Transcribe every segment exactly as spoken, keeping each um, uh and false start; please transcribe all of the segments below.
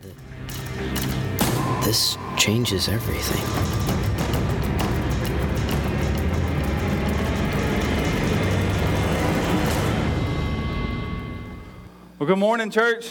This changes everything. Well, good morning, church.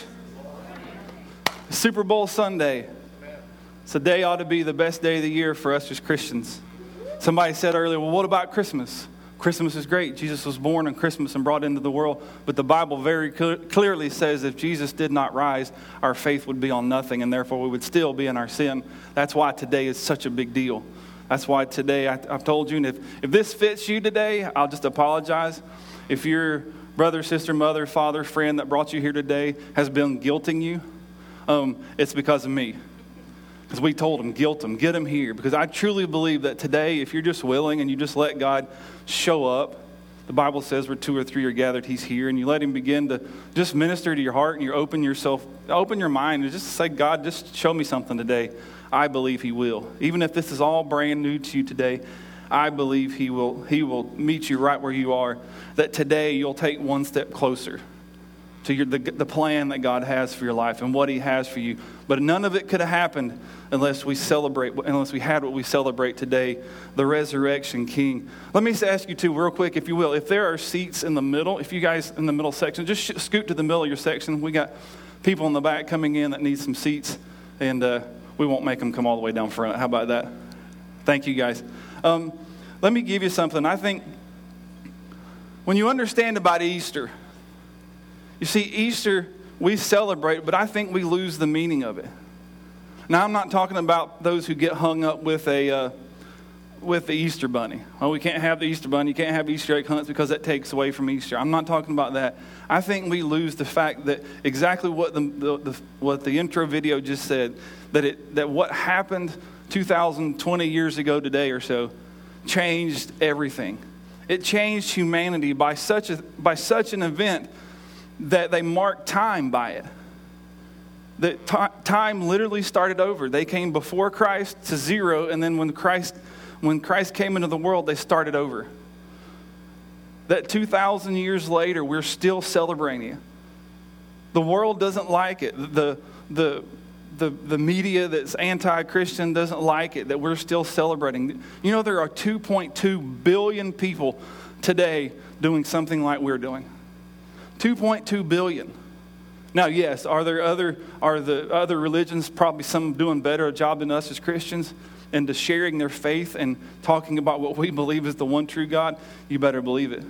Super Bowl Sunday. Today ought to be the best day of the year for us as Christians. Somebody said earlier, well, what about Christmas? Christmas is great. Jesus was born on Christmas and brought into the world. But the Bible very cl- clearly says if Jesus did not rise, our faith would be on nothing, and therefore we would still be in our sin. That's why today is such a big deal. That's why today, I, I've told you, and if, if this fits you today, I'll just apologize. If your brother, sister, mother, father, friend that brought you here today has been guilting you, um, it's because of me. Because we told them, guilt them, get them here. Because I truly believe that today, if you're just willing and you just let God show up, the Bible says where two or three are gathered, He's here. And you let Him begin to just minister to your heart, and you open yourself, open your mind, and just say, God, just show me something today. I believe He will. Even if this is all brand new to you today, I believe He will, He will meet you right where you are. That today you'll take one step closer to your, the, the plan that God has for your life and what He has for you. But none of it could have happened unless we celebrate, unless we had what we celebrate today, the resurrection King. Let me ask you too, real quick, if you will, if there are seats in the middle, if you guys in the middle section, just sh- scoot to the middle of your section. We got people in the back coming in that need some seats, and uh, we won't make them come all the way down front. How about that? Thank you, guys. Um, let me give you something. I think when you understand about Easter, you see, Easter, we celebrate, but I think we lose the meaning of it. Now, I'm not talking about those who get hung up with a uh, with the Easter bunny. Oh, we can't have the Easter bunny. You can't have Easter egg hunts because that takes away from Easter. I'm not talking about that. I think we lose the fact that exactly what the, the, the what the intro video just said, that it that what happened two thousand twenty years ago today or so changed everything. It changed humanity by such a by such an event that they marked time by it. That t- time literally started over. They came before Christ to zero, and then when Christ when Christ came into the world, they started over. That two thousand years later, we're still celebrating it. The world doesn't like it. The the the the media that's anti-Christian doesn't like it, that we're still celebrating. You know, there are two point two billion people today doing something like we're doing. two point two billion. Now, yes, are there other are the other religions probably some doing better a job than us as Christians and to sharing their faith and talking about what we believe is the one true God? You better believe it.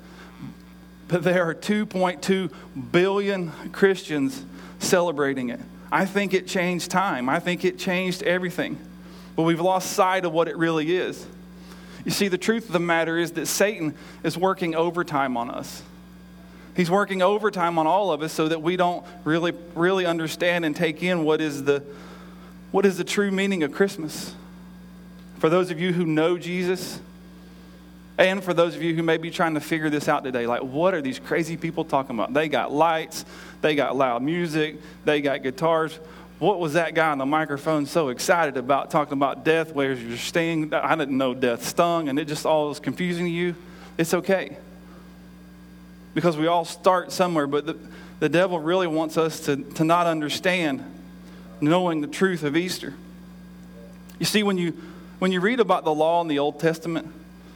But there are two point two billion Christians celebrating it. I think it changed time. I think it changed everything. But we've lost sight of what it really is. You see, the truth of the matter is that Satan is working overtime on us. He's working overtime on all of us so that we don't really, really understand and take in what is the, what is the true meaning of Christmas. For those of you who know Jesus, and for those of you who may be trying to figure this out today, like, what are these crazy people talking about? They got lights, they got loud music, they got guitars. What was that guy on the microphone so excited about, talking about death, where's your sting? I didn't know death stung, and it just all was confusing to you. It's okay. Because we all start somewhere, but the, the devil really wants us to, to not understand knowing the truth of Easter. You see, when you when you read about the law in the Old Testament,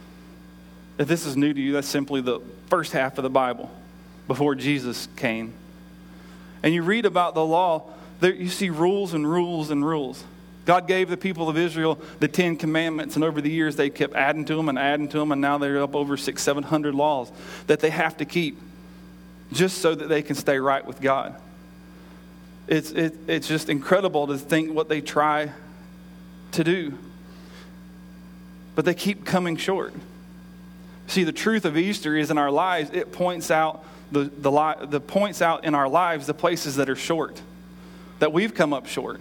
if this is new to you, that's simply the first half of the Bible before Jesus came. And you read about the law, there you see rules and rules and rules. God gave the people of Israel the Ten Commandments, and over the years they kept adding to them and adding to them, and now they're up over six, seven hundred laws that they have to keep just so that they can stay right with God. It's it, it's just incredible to think what they try to do, but they keep coming short. See, the truth of Easter is in our lives. It points out the the li- the points out in our lives the places that are short, that we've come up short.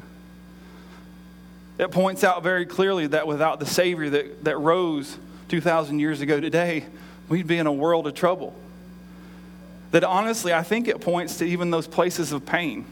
It points out very clearly that without the Savior that, that rose two thousand years ago today, we'd be in a world of trouble. That honestly, I think it points to even those places of pain.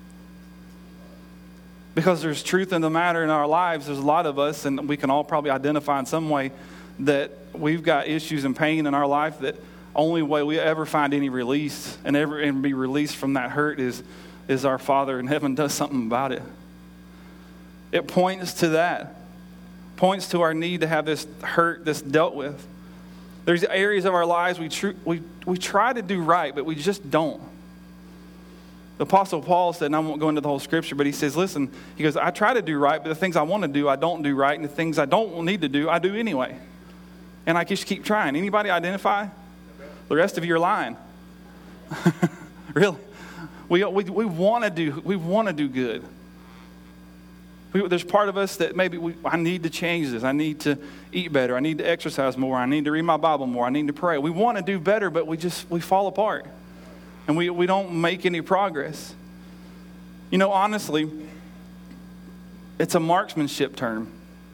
Because there's truth in the matter in our lives. There's a lot of us, and we can all probably identify in some way, that we've got issues and pain in our life that only way we ever find any release and ever and be released from that hurt is is our Father in heaven does something about it. It points to that. Points to our need to have this hurt, this dealt with. There's areas of our lives we, tr- we, we try to do right, but we just don't. The Apostle Paul said, and I won't go into the whole scripture, but he says, listen, he goes, I try to do right, but the things I want to do, I don't do right, and the things I don't need to do, I do anyway. And I just keep trying. Anybody identify? The rest of you are lying. Really? We, we, we want to do, we want to do good. We, there's part of us that maybe we, I need to change this. I need to eat better. I need to exercise more. I need to read my Bible more. I need to pray. We want to do better, but we just, we fall apart. And we, we don't make any progress. You know, honestly, it's a marksmanship term.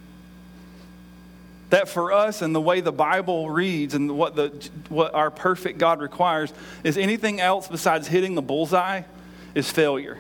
That for us and the way the Bible reads and what the what our perfect God requires is anything else besides hitting the bullseye is failure.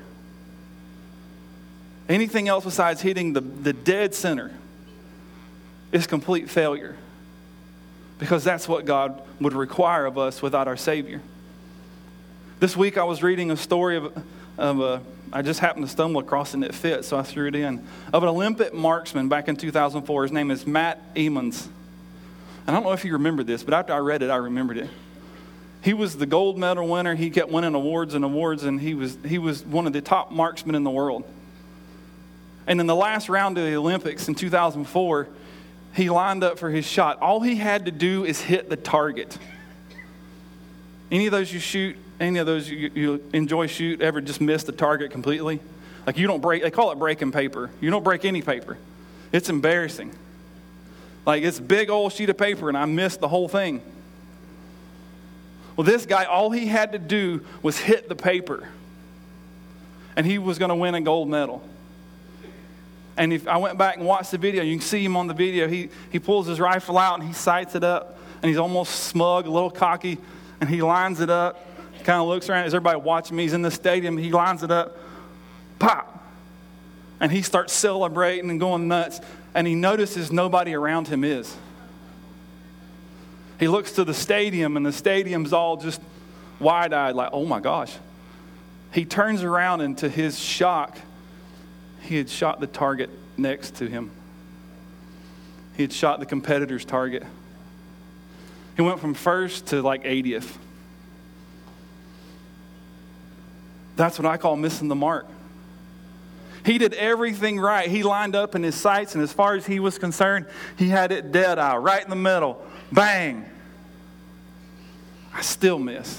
Anything else besides hitting the, the dead center is complete failure. Because that's what God would require of us without our Savior. This week I was reading a story of, of a, I just happened to stumble across it and it fit, so I threw it in, of an Olympic marksman back in two thousand four. His name is Matt Emmons. I don't know if you remember this, but after I read it, I remembered it. He was the gold medal winner. He kept winning awards and awards, and he was he was one of the top marksmen in the world. And in the last round of the Olympics in two thousand four, he lined up for his shot. All he had to do is hit the target. Any of those you shoot, any of those you, you enjoy shoot, ever just miss the target completely? Like you don't break, they call it breaking paper. You don't break any paper. It's embarrassing. Like it's a big old sheet of paper and I missed the whole thing. Well, this guy, all he had to do was hit the paper. And he was going to win a gold medal. And if I went back and watched the video, you can see him on the video. He, he pulls his rifle out and he sights it up. And he's almost smug, a little cocky. And he lines it up. Kind of looks around. Is everybody watching me? He's in the stadium. He lines it up. Pop. And he starts celebrating and going nuts. And he notices nobody around him is. He looks to the stadium, and the stadium's all just wide-eyed, like, oh my gosh. He turns around, and to his shock, he had shot the target next to him. He had shot the competitor's target. He went from first to like eightieth. That's what I call missing the mark. He did everything right. He lined up in his sights, and as far as he was concerned, he had it dead eye, right in the middle. Bang! I still miss.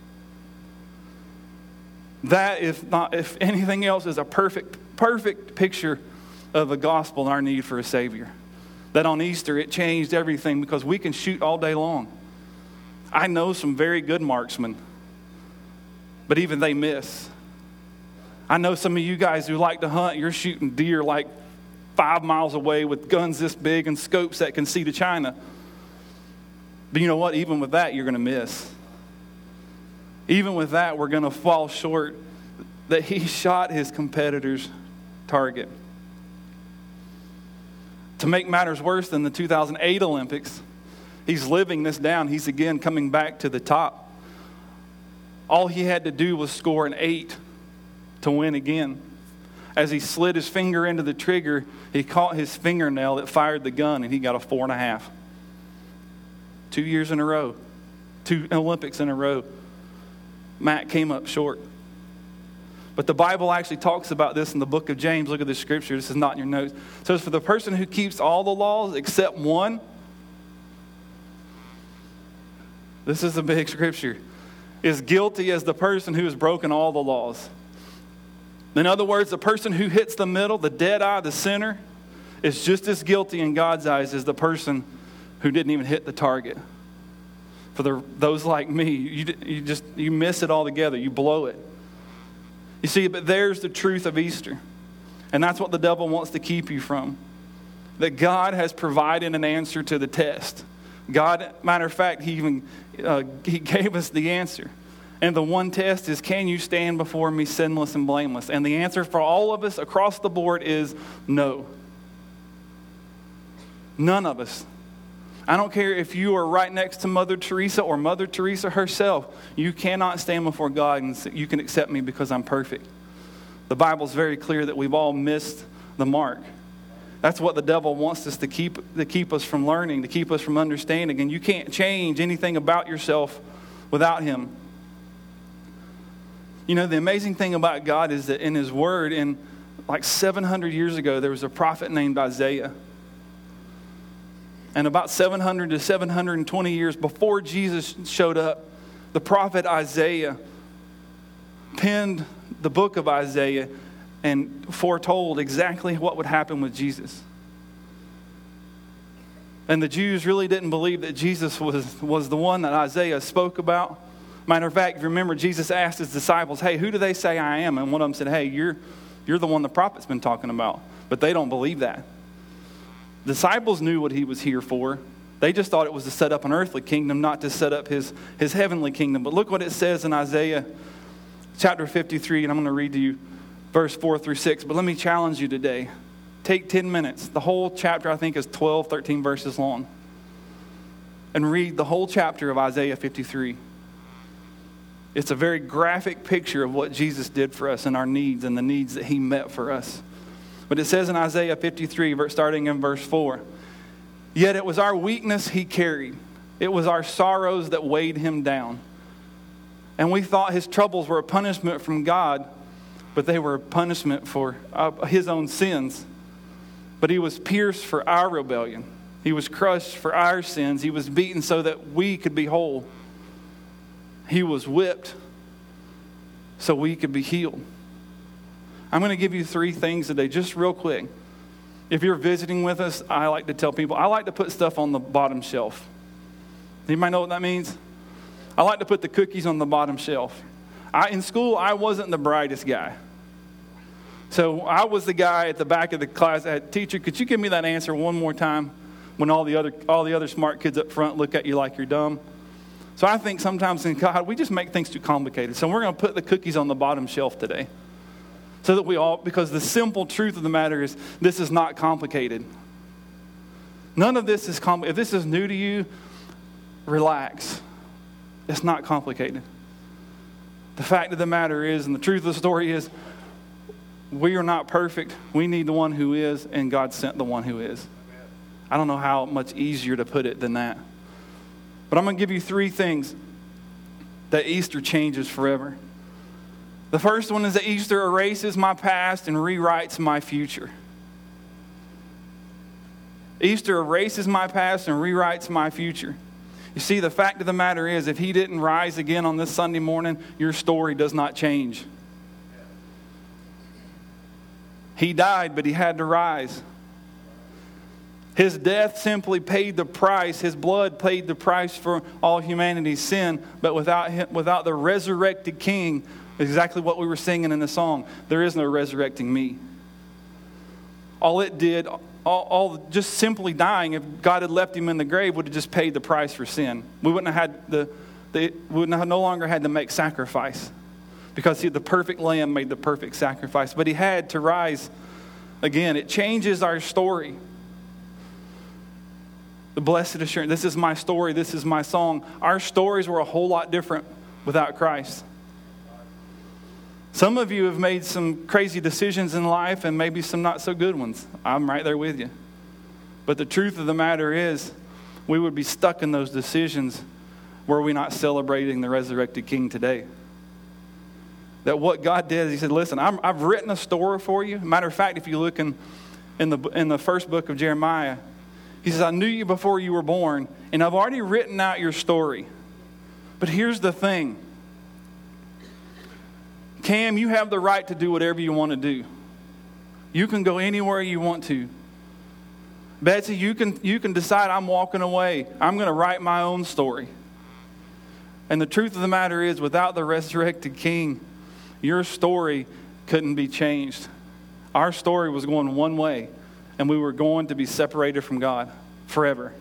That, if not, if anything else, is a perfect, perfect picture of the gospel and our need for a Savior. That on Easter it changed everything because we can shoot all day long. I know some very good marksmen, but even they miss. I know some of you guys who like to hunt, you're shooting deer like five miles away with guns this big and scopes that can see to China. But you know what? Even with that, you're going to miss. Even with that, we're going to fall short that he shot his competitor's target. To make matters worse than the two thousand eight Olympics, he's living this down. He's again coming back to the top. All he had to do was score an eight to win again. As he slid his finger into the trigger, he caught his fingernail that fired the gun, and he got a four and a half. Two years in a row. Two Olympics in a row. Matt came up short. But the Bible actually talks about this in the book of James. Look at this scripture. This is not in your notes. It says, for the person who keeps all the laws except one, this is a big scripture, is guilty as the person who has broken all the laws. In other words, the person who hits the middle, the dead eye, the sinner, is just as guilty in God's eyes as the person who didn't even hit the target. For the, those like me, you, you just you miss it altogether. You blow it. You see, but there's the truth of Easter. And that's what the devil wants to keep you from. That God has provided an answer to the test. God, matter of fact, he even uh, he gave us the answer. And the one test is, can you stand before me sinless and blameless? And the answer for all of us across the board is no. None of us. I don't care if you are right next to Mother Teresa or Mother Teresa herself. You cannot stand before God and say, you can accept me because I'm perfect. The Bible's very clear that we've all missed the mark. That's what the devil wants us to keep, to keep us from learning, to keep us from understanding. And you can't change anything about yourself without him. You know, the amazing thing about God is that in his word, in like seven hundred years ago, there was a prophet named Isaiah. And about seven hundred to seven hundred twenty years before Jesus showed up, the prophet Isaiah penned the book of Isaiah and foretold exactly what would happen with Jesus. And the Jews really didn't believe that Jesus was, was the one that Isaiah spoke about. Matter of fact, if you remember, Jesus asked his disciples, hey, who do they say I am? And one of them said, hey, you're, you're the one the prophet's been talking about. But they don't believe that. Disciples knew what he was here for. They just thought it was to set up an earthly kingdom, not to set up his, his heavenly kingdom. But look what it says in Isaiah chapter fifty-three, and I'm going to read to you verse four through six. But let me challenge you today. Take ten minutes. The whole chapter, I think, is twelve, thirteen verses long. And read the whole chapter of Isaiah fifty-three. It's a very graphic picture of what Jesus did for us and our needs and the needs that he met for us. But it says in Isaiah fifty-three, starting in verse four, yet it was our weakness he carried. It was our sorrows that weighed him down. And we thought his troubles were a punishment from God, but they were a punishment for uh, his own sins. But he was pierced for our rebellion. He was crushed for our sins. He was beaten so that we could be whole. He was whipped so we could be healed. I'm going to give you three things today, just real quick. If you're visiting with us, I like to tell people, I like to put stuff on the bottom shelf. Anybody know what that means? I like to put the cookies on the bottom shelf. I, in school, I wasn't the brightest guy. So I was the guy at the back of the class that had, teacher, could you give me that answer one more time? When all the other all the other smart kids up front look at you like you're dumb. So I think sometimes in God, we just make things too complicated. So we're going to put the cookies on the bottom shelf today. So that we all, because the simple truth of the matter is, this is not complicated. None of this is complicated. If this is new to you, relax. It's not complicated. The fact of the matter is, and the truth of the story is, we are not perfect. We need the one who is, and God sent the one who is. I don't know how much easier to put it than that. But I'm going to give you three things that Easter changes forever. The first one is that Easter erases my past and rewrites my future. Easter erases my past and rewrites my future. You see, the fact of the matter is, if he didn't rise again on this Sunday morning, your story does not change. He died, but he had to rise. His death simply paid the price. His blood paid the price for all humanity's sin. But without him, without the resurrected King, exactly what we were singing in the song, there is no resurrecting me. All it did, all, all just simply dying, if God had left him in the grave, would have just paid the price for sin. We wouldn't have had the, the we wouldn't have no longer had to make sacrifice, because he, the perfect Lamb made the perfect sacrifice. But he had to rise again. It changes our story. The blessed assurance. This is my story. This is my song. Our stories were a whole lot different without Christ. Some of you have made some crazy decisions in life and maybe some not so good ones. I'm right there with you. But the truth of the matter is, we would be stuck in those decisions were we not celebrating the resurrected King today. That what God did is he said, listen, I'm, I've written a story for you. Matter of fact, if you look in, in, the, in the first book of Jeremiah, he says, I knew you before you were born, and I've already written out your story. But here's the thing. Cam, you have the right to do whatever you want to do. You can go anywhere you want to. Betsy, you can, you can decide I'm walking away. I'm going to write my own story. And the truth of the matter is, without the resurrected King, your story couldn't be changed. Our story was going one way, and we were going to be separated from God forever.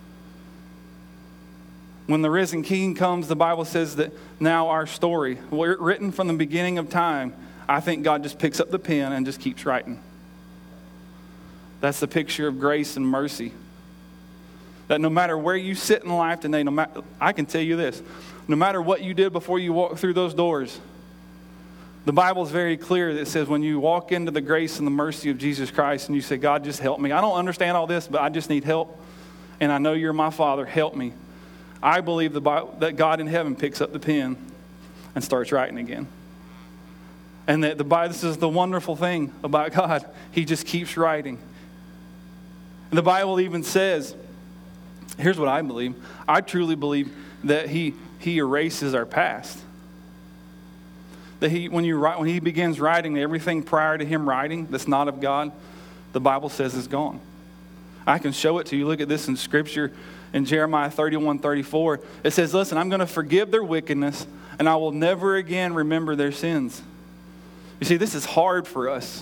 When the risen King comes, the Bible says that now our story, written from the beginning of time, I think God just picks up the pen and just keeps writing. That's the picture of grace and mercy. That no matter where you sit in life today, no matter, I can tell you this, no matter what you did before you walked through those doors, The Bible is very clear that it says when you walk into the grace and the mercy of Jesus Christ and you say, God, just help me. I don't understand all this, but I just need help. And I know you're my Father. Help me. I believe the Bible, that God in heaven picks up the pen and starts writing again. And that the Bible, this is the wonderful thing about God. He just keeps writing. And the Bible even says, here's what I believe. I truly believe that he, he erases our past. That he, when you write, when he begins writing, everything prior to him writing that's not of God, the Bible says is gone. I can show it to you. Look at this in Scripture in Jeremiah thirty-one thirty-four. It says, listen, I'm going to forgive their wickedness, and I will never again remember their sins. You see, this is hard for us.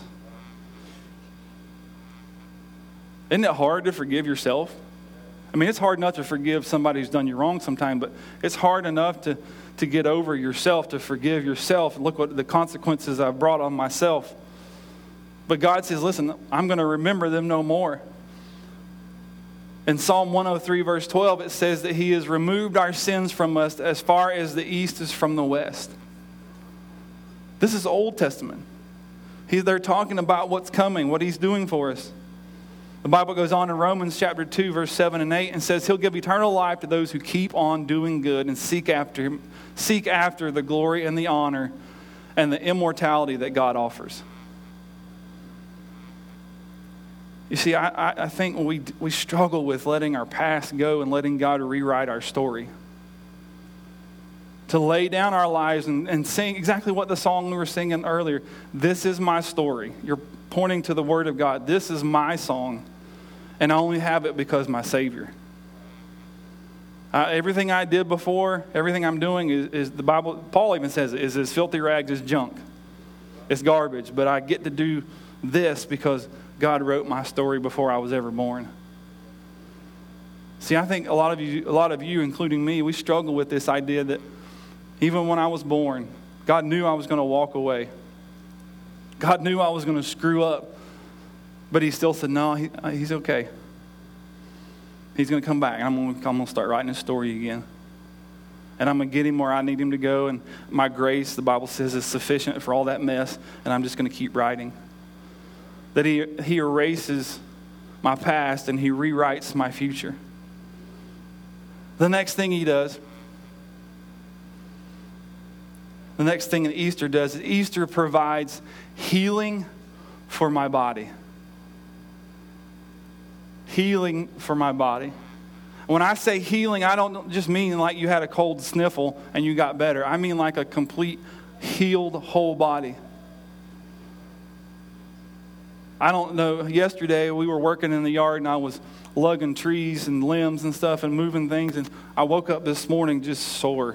Isn't it hard to forgive yourself? I mean, it's hard enough to forgive somebody who's done you wrong sometime, but it's hard enough to, to get over yourself, to forgive yourself. Look what the consequences I've brought on myself. But God says, listen, I'm going to remember them no more. In Psalm one oh three, verse twelve, it says that he has removed our sins from us as far as the east is from the west. This is Old Testament. He, they're talking about what's coming, what he's doing for us. The Bible goes on in Romans chapter two, verse seven and eight, and says he'll give eternal life to those who keep on doing good and seek after him, seek after the glory and the honor and the immortality that God offers. You see, I, I, I think we, we struggle with letting our past go and letting God rewrite our story. To lay down our lives and, and sing exactly what the song we were singing earlier. This is my story. You're pointing to the Word of God. This is my song. And I only have it because my Savior. Uh, everything I did before, everything I'm doing is, is the Bible, Paul even says it, is as filthy rags as junk. It's garbage. But I get to do this because God wrote my story before I was ever born. See, I think a lot of you, a lot of you, including me, we struggle with this idea that even when I was born, God knew I was going to walk away. God knew I was going to screw up. But he still said, no, he, he's okay. He's going to come back. I'm going to, I'm going to start writing his story again. And I'm going to get him where I need him to go. And my grace, the Bible says, is sufficient for all that mess. And I'm just going to keep writing. That he, he erases my past and he rewrites my future. The next thing he does, the next thing that Easter does is Easter provides healing for my body. Healing for my body. When I say healing, I don't just mean like you had a cold sniffle and you got better. I mean like a complete healed whole body. I don't know, yesterday we were working in the yard and I was lugging trees and limbs and stuff and moving things, and I woke up this morning just sore.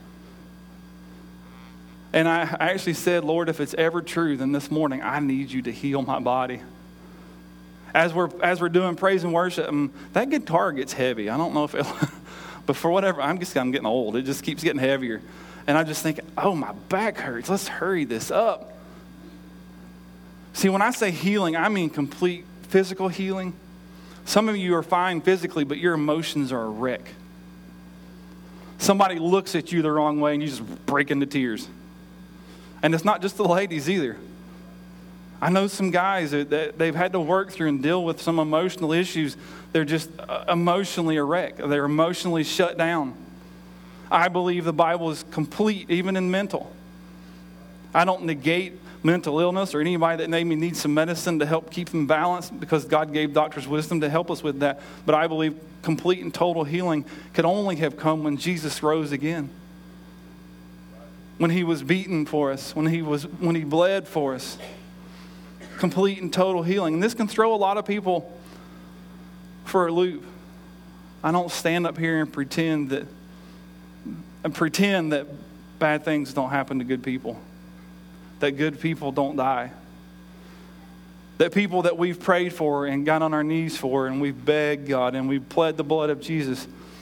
And I actually said, Lord, if it's ever true, then this morning I need you to heal my body. As we're as we're doing praise and worship, um, that guitar gets heavy. I don't know if it, but for whatever, I'm just I'm getting old. It just keeps getting heavier. And I'm just thinking, oh, my back hurts. Let's hurry this up. See, when I say healing, I mean complete physical healing. Some of you are fine physically, but your emotions are a wreck. Somebody looks at you the wrong way and you just break into tears. And it's not just the ladies either. I know some guys that, that they've had to work through and deal with some emotional issues. They're just uh, emotionally a wreck. They're emotionally shut down. I believe the Bible is complete, even in mental. I don't negate mental illness or anybody that maybe needs some medicine to help keep them balanced, because God gave doctors wisdom to help us with that. But I believe complete and total healing could only have come when Jesus rose again. When he was beaten for us, when he was when he bled for us. Complete and total healing. And this can throw a lot of people for a loop. I don't stand up here and pretend that and pretend that bad things don't happen to good people. That good people don't die. That people that we've prayed for and got on our knees for and we've begged God and we've pled the blood of Jesus.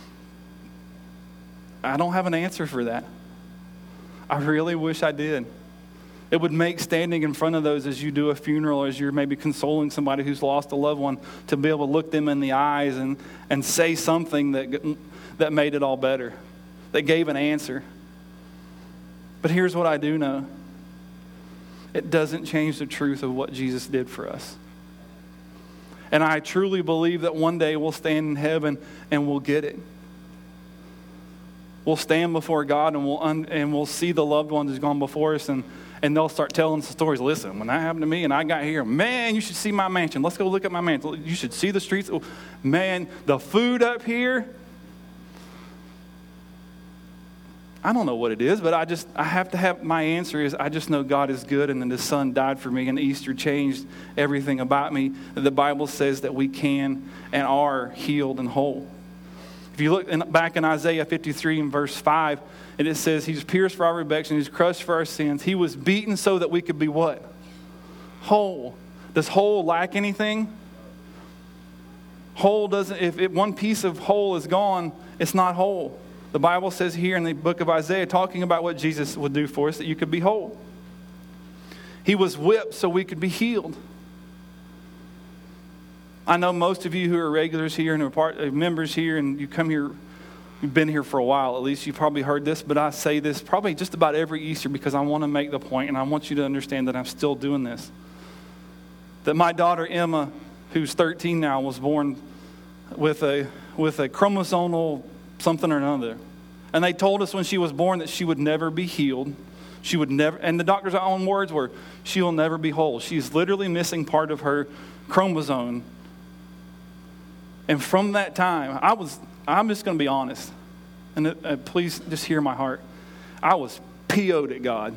I don't have an answer for that. I really wish I did. It would make standing in front of those as you do a funeral, as you're maybe consoling somebody who's lost a loved one, to be able to look them in the eyes and, and say something that, that made it all better, that gave an answer. But here's what I do know. it doesn't change the truth of what Jesus did for us. And I truly believe that one day we'll stand in heaven and we'll get it. We'll stand before God and we'll un- and we'll see the loved ones who's gone before us, and, and they'll start telling us the stories. Listen, when that happened to me and I got here, man, you should see my mansion. Let's go look at my mansion. You should see the streets. Man, the food up here. I don't know what it is, but I just, I have to have, my answer is I just know God is good, and then His Son died for me, and Easter changed everything about me. The Bible says that we can and are healed and whole. If you look in, back in Isaiah fifty-three and verse five, and it says, He was pierced for our rebellion, He was crushed for our sins. He was beaten so that we could be what? Whole. Does whole lack anything? Whole doesn't, if it, one piece of whole is gone, it's not whole. The Bible says here in the book of Isaiah, talking about what Jesus would do for us, that you could be whole. He was whipped so we could be healed. I know most of you who are regulars here and are part, uh, members here, and you come here, you've been here for a while. At least you've probably heard this, but I say this probably just about every Easter because I want to make the point, and I want you to understand that I'm still doing this. That my daughter Emma, who's thirteen now, was born with a with a chromosomal something or another. And they told us when she was born that she would never be healed. She would never, and the doctor's own words were, she will never be whole. She's literally missing part of her chromosome. And from that time, I was, I'm just going to be honest. And uh, please just hear my heart. I was P O'd at God.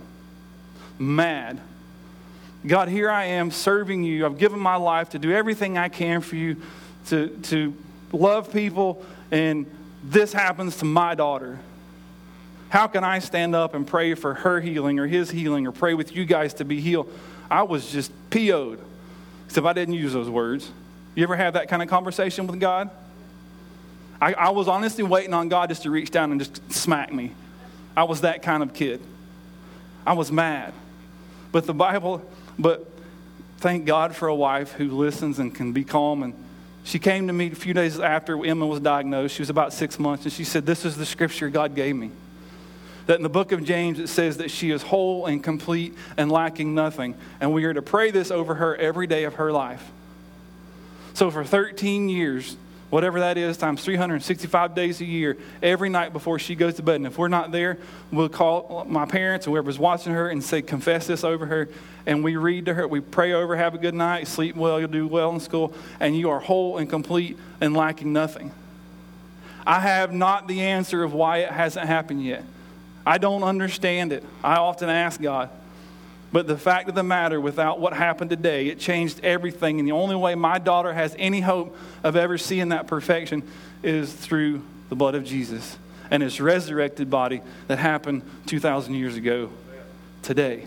Mad. God, here I am serving you. I've given my life to do everything I can for you, to, to love people, and this happens to my daughter. How can I stand up and pray for her healing or his healing or pray with you guys to be healed? I was just P O'd. Except I didn't use those words. You ever have that kind of conversation with God? I, I was honestly waiting on God just to reach down and just smack me. I was that kind of kid. I was mad. But the Bible, but thank God for a wife who listens and can be calm. And she came to me a few days after Emma was diagnosed. She was about six months. And she said, this is the scripture God gave me. That in the book of James, it says that she is whole and complete and lacking nothing. And we are to pray this over her every day of her life. So for thirteen years, whatever that is, times three hundred sixty-five days a year, every night before she goes to bed. And if we're not there, we'll call my parents, whoever's watching her, and say, confess this over her. And we read to her, we pray over, have a good night, sleep well, you'll do well in school, and you are whole and complete and lacking nothing. I have not the answer of why it hasn't happened yet. I don't understand it. I often ask God. But the fact of the matter, without what happened today, it changed everything. And the only way my daughter has any hope of ever seeing that perfection is through the blood of Jesus and His resurrected body that happened two thousand years ago today.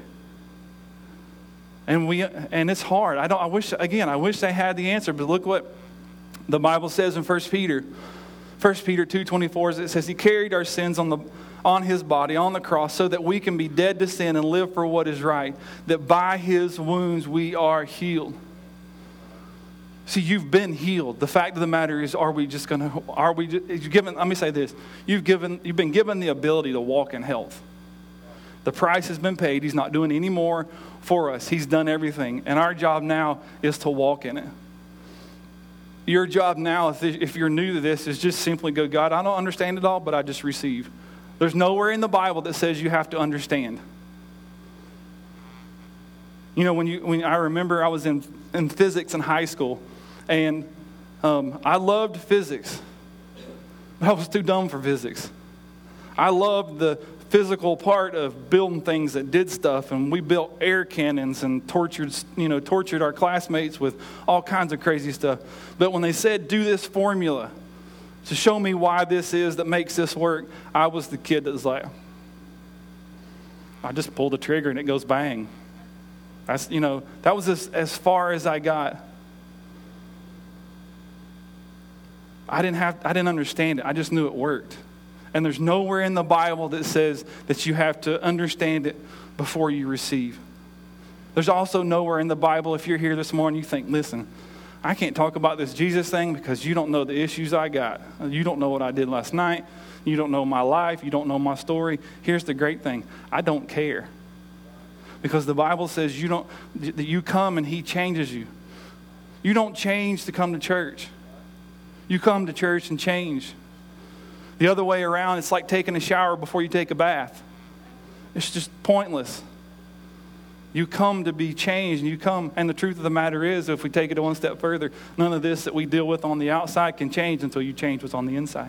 And we and it's hard. I don't. I wish again. I wish they had the answer. But look what the Bible says in First Peter, First Peter two twenty-four. It says He carried our sins on the on His body, on the cross, so that we can be dead to sin and live for what is right, that by His wounds we are healed. See, you've been healed. The fact of the matter is, are we just going to, are we, you've given, let me say this, you've given, you've been given the ability to walk in health. The price has been paid. He's not doing any more for us. He's done everything. And our job now is to walk in it. Your job now, if, if you're new to this, is just simply go, God, I don't understand it all, but I just receive. There's nowhere in the Bible that says you have to understand. You know, when you when I remember I was in, in physics in high school, and um, I loved physics, but I was too dumb for physics. I loved the physical part of building things that did stuff, and we built air cannons and tortured, you know, tortured our classmates with all kinds of crazy stuff. But when they said, do this formula to show me why this is that makes this work, I was the kid that was like, I just pull the trigger and it goes bang. That's, you know, that was as, as far as I got. I didn't have, I didn't understand it. I just knew it worked. And there's nowhere in the Bible that says that you have to understand it before you receive. There's also nowhere in the Bible, if you're here this morning, you think, listen, I can't talk about this Jesus thing because you don't know the issues I got. You don't know what I did last night. You don't know my life. You don't know my story. Here's the great thing. I don't care. Because the Bible says you don't, that you come and he changes you. You don't change to come to church. You come to church and change. The other way around, it's like taking a shower before you take a bath. It's just pointless. You come to be changed, and you come, and the truth of the matter is, if we take it one step further, none of this that we deal with on the outside can change until you change what's on the inside.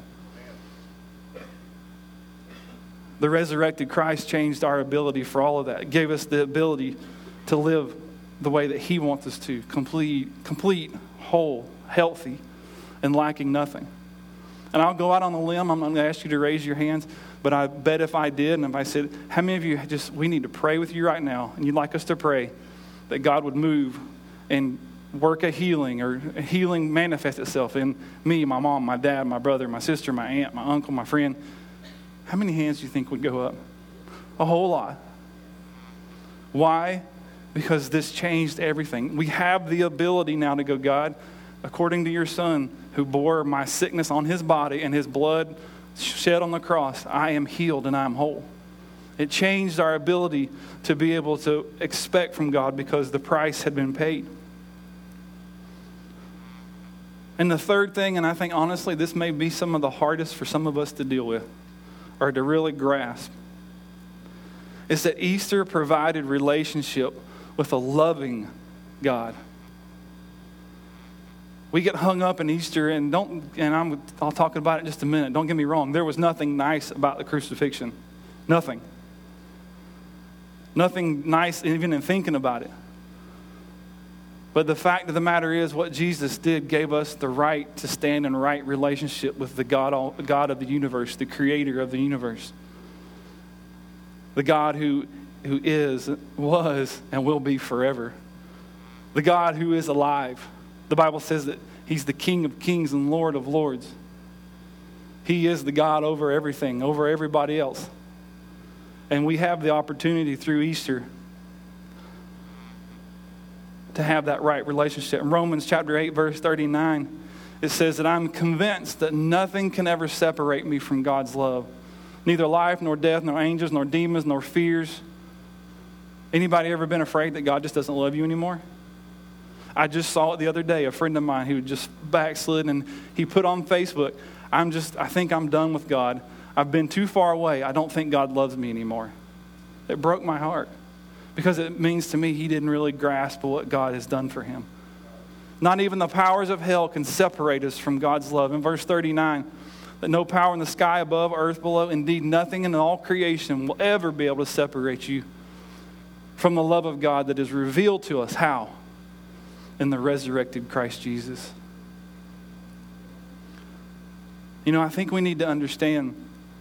The resurrected Christ changed our ability for all of that. It gave us the ability to live the way that he wants us to. Complete, complete, whole, healthy, and lacking nothing. And I'll go out on a limb. I'm not going to ask you to raise your hands. But I bet if I did, and if I said, how many of you just, we need to pray with you right now, and you'd like us to pray that God would move and work a healing, or a healing manifest itself in me, my mom, my dad, my brother, my sister, my aunt, my uncle, my friend. How many hands do you think would go up? A whole lot. Why? Because this changed everything. We have the ability now to go, God, according to your Son who bore my sickness on his body and his blood shed on the cross, I am healed and I am whole. It changed our ability to be able to expect from God because the price had been paid. And the third thing, and I think honestly this may be some of the hardest for some of us to deal with or to really grasp, is that Easter provided relationship with a loving God. We get hung up in Easter, and don't, and I'm, I'll talk about it in just a minute. Don't get me wrong. There was nothing nice about the crucifixion. Nothing. Nothing nice even in thinking about it. But the fact of the matter is, what Jesus did gave us the right to stand in right relationship with the God, God of the universe, the creator of the universe. The God who, who is, was, and will be forever. The God who is alive. The Bible says that he's the King of kings and Lord of lords. He is the God over everything, over everybody else. And we have the opportunity through Easter to have that right relationship. In Romans chapter eight, verse thirty-nine, it says that I'm convinced that nothing can ever separate me from God's love. Neither life, nor death, nor angels, nor demons, nor fears. Anybody ever been afraid that God just doesn't love you anymore? I just saw it the other day. A friend of mine who just backslid, and he put on Facebook, I'm just, I think I'm done with God. I've been too far away. I don't think God loves me anymore. It broke my heart because it means to me he didn't really grasp what God has done for him. Not even the powers of hell can separate us from God's love. In verse thirty-nine, that no power in the sky above, earth below, indeed nothing in all creation will ever be able to separate you from the love of God that is revealed to us. How? In the resurrected Christ Jesus. You know, I think we need to understand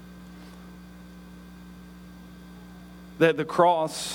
that the cross,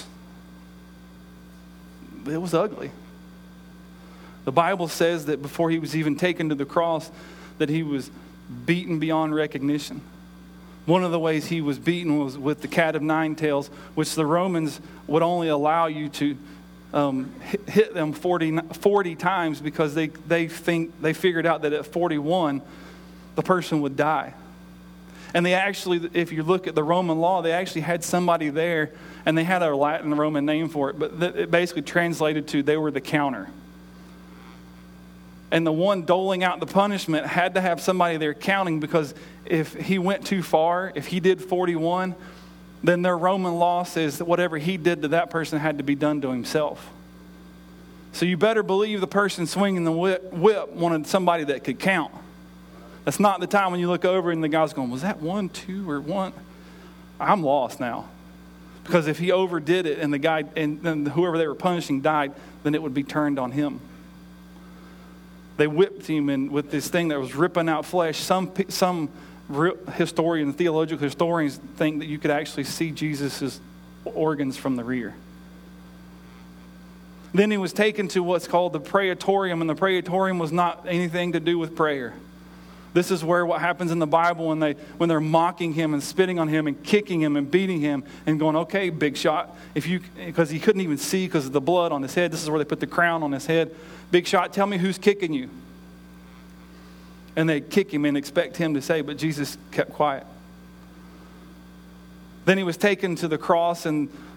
it was ugly. The Bible says that before he was even taken to the cross, that he was beaten beyond recognition. One of the ways he was beaten was with the cat of nine tails, which the Romans would only allow you to Um, hit them forty, forty times because they, they think they figured out that at forty-one the person would die. And they actually, if you look at the Roman law, they actually had somebody there, and they had a Latin Roman name for it, but it basically translated to they were the counter. And the one doling out the punishment had to have somebody there counting, because if he went too far, if he did forty-one, then their Roman law says that whatever he did to that person had to be done to himself. So you better believe the person swinging the whip, whip wanted somebody that could count. That's not the time when you look over and the guy's going, was that one, two, or one? I'm lost now. Because if he overdid it and the guy and then whoever they were punishing died, then it would be turned on him. They whipped him in with this thing that was ripping out flesh. Some some historians, theological historians, think that you could actually see Jesus' organs from the rear. Then he was taken to what's called the praetorium, and the praetorium was not anything to do with prayer. This is where what happens in the Bible when they when they're mocking him and spitting on him and kicking him and beating him and going, okay, big shot, if you because he couldn't even see because of the blood on his head. This is where they put the crown on his head. Big shot, tell me who's kicking you. And they kick him and expect him to say, but Jesus kept quiet. Then he was taken to the cross, and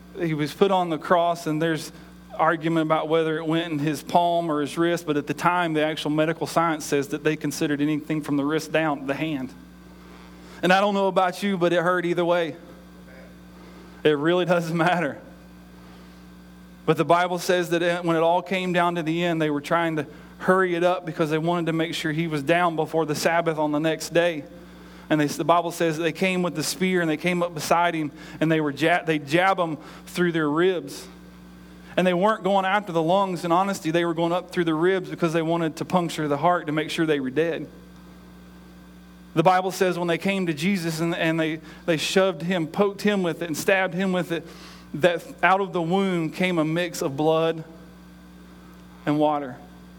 he was put on the cross, and there's argument about whether it went in his palm or his wrist, but at the time, the actual medical science says that they considered anything from the wrist down the hand. And I don't know about you, but it hurt either way. It really doesn't matter. But the Bible says that when it all came down to the end, they were trying to hurry it up because they wanted to make sure he was down before the Sabbath on the next day. And they, the Bible says that they came with the spear and they came up beside him and they were jab, they jab him through their ribs. And they weren't going after the lungs. In honesty, they were going up through the ribs because they wanted to puncture the heart to make sure they were dead. The Bible says when they came to Jesus and, and they, they shoved him, poked him with it and stabbed him with it, that out of the wound came a mix of blood and water.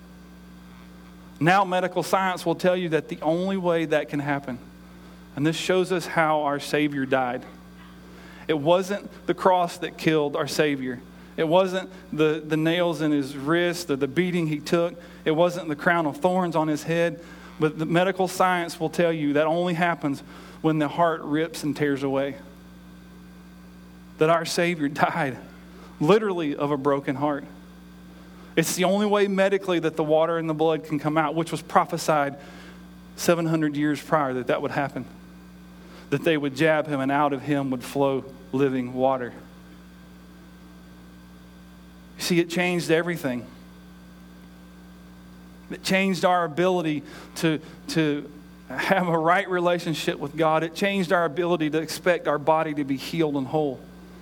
Now medical science will tell you that the only way that can happen, and this shows us how our Savior died. It wasn't the cross that killed our Savior. It wasn't the, the nails in his wrist or the beating he took. It wasn't the crown of thorns on his head. But the medical science will tell you that only happens when the heart rips and tears away. That our Savior died literally of a broken heart. It's the only way medically that the water and the blood can come out, which was prophesied seven hundred years prior that that would happen. That they would jab him and out of him would flow living water. You see, it changed everything. It changed our ability to, to have a right relationship with God. It changed our ability to expect our body to be healed and whole.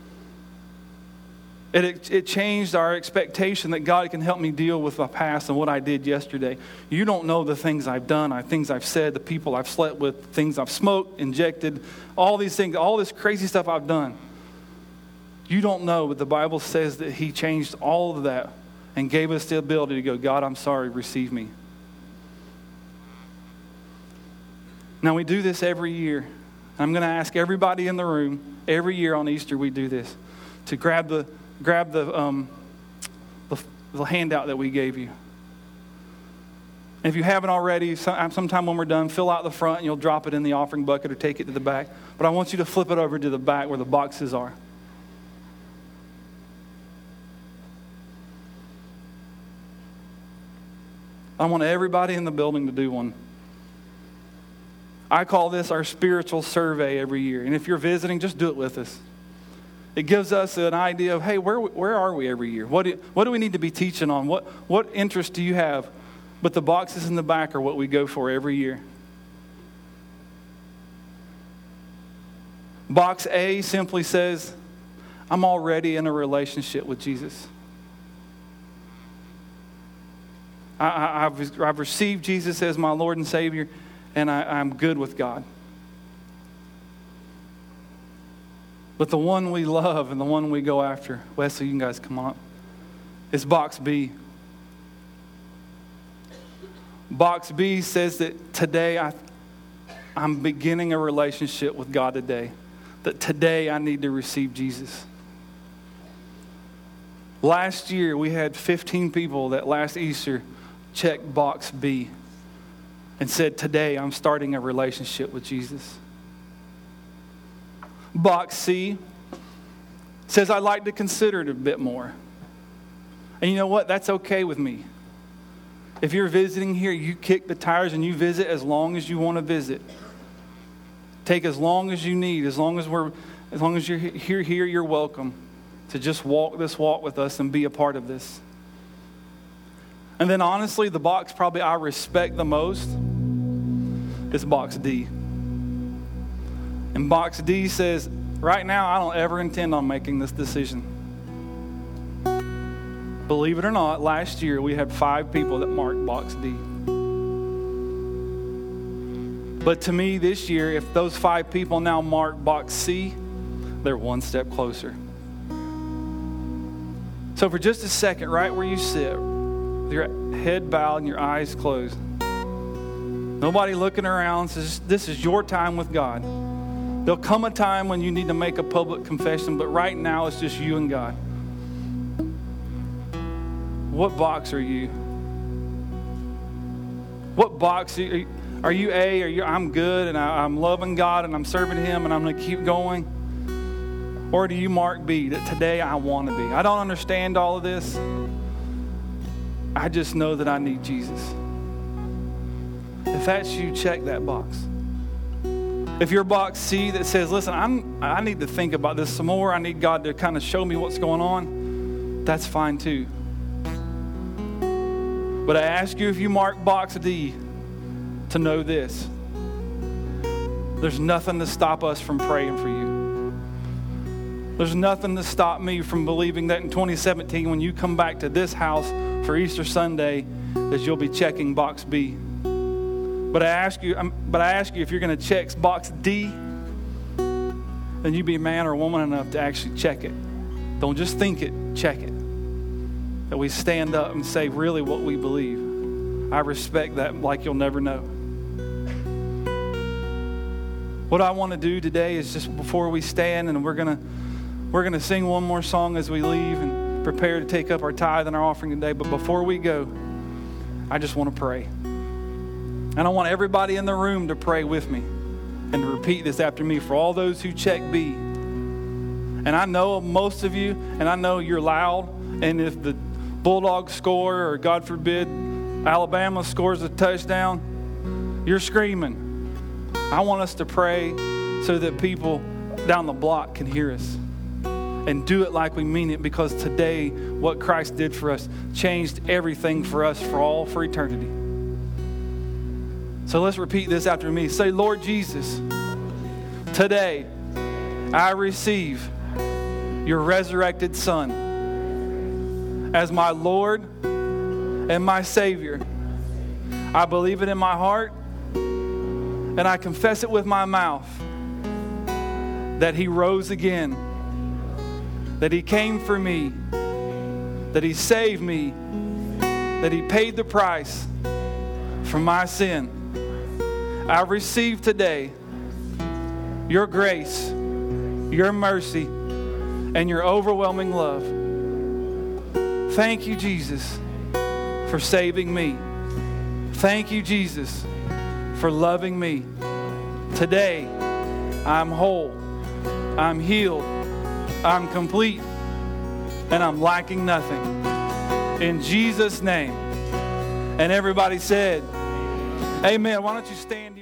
It, it, it changed our expectation that God can help me deal with my past and what I did yesterday. You don't know the things I've done, the things I've said, the people I've slept with, things I've smoked, injected, all these things, all this crazy stuff I've done. You don't know, but the Bible says that he changed all of that and gave us the ability to go, God, I'm sorry, receive me. Now, we do this every year. I'm going to ask everybody in the room, every year on Easter we do this, to grab the grab the, um, the, the handout that we gave you. And if you haven't already, sometime when we're done, fill out the front and you'll drop it in the offering bucket or take it to the back. But I want you to flip it over to the back where the boxes are. I want everybody in the building to do one. I call this our spiritual survey every year. And if you're visiting, just do it with us. It gives us an idea of, hey, where where are we every year? What do, what do we need to be teaching on? What, what interest do you have? But the boxes in the back are what we go for every year. Box A simply says, I'm already in a relationship with Jesus. I, I, I've, I've received Jesus as my Lord and Savior, and I, I'm good with God. But the one we love and the one we go after, Wesley, you guys come on up, is box B. Box B says that today I, I'm beginning a relationship with God today. That today I need to receive Jesus. Last year we had fifteen people that last Easter checked box B and said, today I'm starting a relationship with Jesus. Box C says, I'd like to consider it a bit more. And you know what? That's okay with me. If you're visiting here, you kick the tires and you visit as long as you want to visit. Take as long as you need. As long as we're, as long as you're here, here, you're welcome to just walk this walk with us and be a part of this. And then honestly, the box probably I respect the most is box D. And box D says, right now, I don't ever intend on making this decision. Believe it or not, last year we had five people that marked box D. But to me this year, if those five people now mark box C, they're one step closer. So for just a second, right where you sit, with your head bowed and your eyes closed, nobody looking around, says, this is your time with God. There'll come a time when you need to make a public confession, but right now it's just you and God. What box are you? What box are you? Are you A? Are you? I'm good and I, I'm loving God and I'm serving Him and I'm going to keep going? Or do you mark B, that today I want to be? I don't understand all of this. I just know that I need Jesus. If that's you, check that box. If your box C that says, listen, I'm, I need to think about this some more. I need God to kind of show me what's going on. That's fine too. But I ask you, if you mark box D, to know this. There's nothing to stop us from praying for you. There's nothing to stop me from believing that in twenty seventeen, when you come back to this house for Easter Sunday, that you'll be checking box B. But I ask you, but I ask you, if you're going to check box D, then you be a man or a woman enough to actually check it. Don't just think it, check it. That we stand up and say really what we believe. I respect that like you'll never know. What I want to do today is just before we stand, and we're going to we're going to sing one more song as we leave and prepare to take up our tithe and our offering today. But before we go, I just want to pray. And I want everybody in the room to pray with me and to repeat this after me for all those who check B. And I know most of you, and I know you're loud, and if the Bulldogs score, or God forbid, Alabama scores a touchdown, you're screaming. I want us to pray so that people down the block can hear us. And do it like we mean it, because today what Christ did for us changed everything for us for all for eternity. So let's repeat this after me. Say, Lord Jesus, today I receive your resurrected Son as my Lord and my Savior. I believe it in my heart, and I confess it with my mouth that He rose again, that He came for me, that He saved me, that He paid the price for my sin. I receive today your grace, your mercy, and your overwhelming love. Thank you, Jesus, for saving me. Thank you, Jesus, for loving me. Today, I'm whole, I'm healed, I'm complete, and I'm lacking nothing. In Jesus' name. And everybody said, amen. Why don't you stand?